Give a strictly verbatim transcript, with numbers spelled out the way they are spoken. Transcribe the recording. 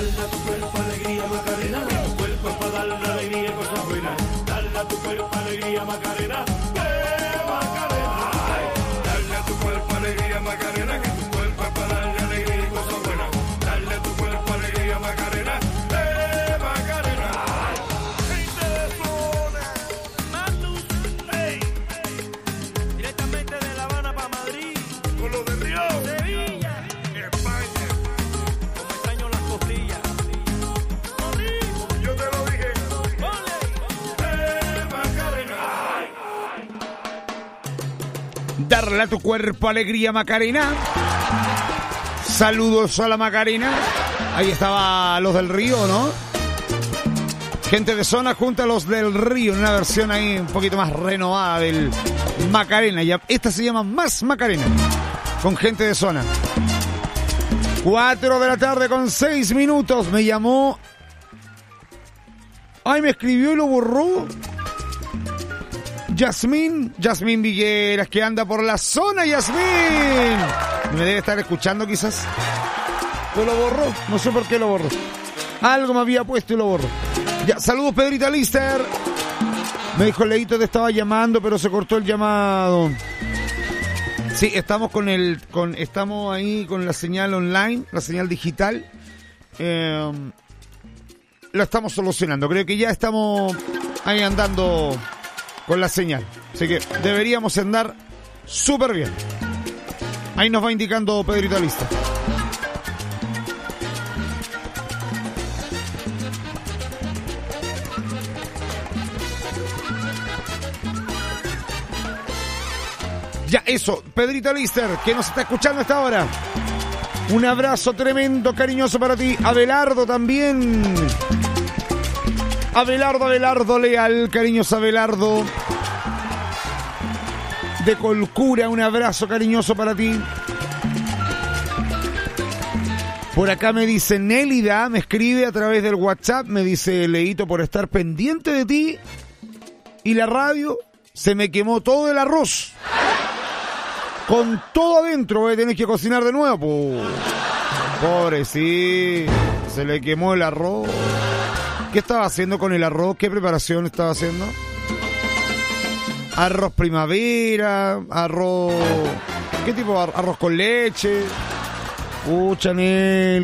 Dale a tu cuerpo alegría, Macarena. Tu cuerpo es para darle alegría y cosas buenas. Dale a tu cuerpo alegría, Macarena. ¡Eh, Macarena! Dale a tu cuerpo alegría, Macarena. Que tu cuerpo es para darle alegría y cosas buenas. Dale a tu cuerpo alegría, Macarena. ¡Eh, Macarena! Gente de zona, Matus, hey. Directamente de La Habana para Madrid. Con los de Río, Sevilla, España. Como extraño las costillas. Yo te lo dije. ¡Eh, Macarena! Darle a tu cuerpo alegría, Macarena. Saludos a la Macarena. Ahí estaba los del Río, ¿no? Gente de zona junto a los del Río, en una versión ahí un poquito más renovada del Macarena. Ya, esta se llama Más Macarena, con gente de zona. Cuatro de la tarde con seis minutos. Me llamó... Ay, me escribió y lo borró. Yasmín, Yasmín Vigueras, que anda por la zona, Yasmín. Me debe estar escuchando quizás. Pero lo borró, no sé por qué lo borró. Algo me había puesto y lo borró. Ya, saludos Pedrita Lister. Me dijo Leito te estaba llamando, pero se cortó el llamado. Sí, estamos con el, con, estamos ahí con la señal online, la señal digital. Eh, lo estamos solucionando. Creo que ya estamos ahí andando con la señal. Así que deberíamos andar súper bien. Ahí nos va indicando Pedrito Lista. Ya, eso, Pedrito Lister, que nos está escuchando a esta hora. Un abrazo tremendo, cariñoso para ti. Abelardo también. Abelardo, Abelardo Leal, cariñoso Abelardo. De Colcura, un abrazo cariñoso para ti. Por acá me dice Nélida, me escribe a través del WhatsApp, me dice Leito, por estar pendiente de ti y la radio, se me quemó todo el arroz. Con todo adentro voy a tener que cocinar de nuevo. Po. Pobre, sí. Se le quemó el arroz. ¿Qué estaba haciendo con el arroz? ¿Qué preparación estaba haciendo? Arroz primavera, arroz... ¿Qué tipo de arroz con leche? Uh, Chanel.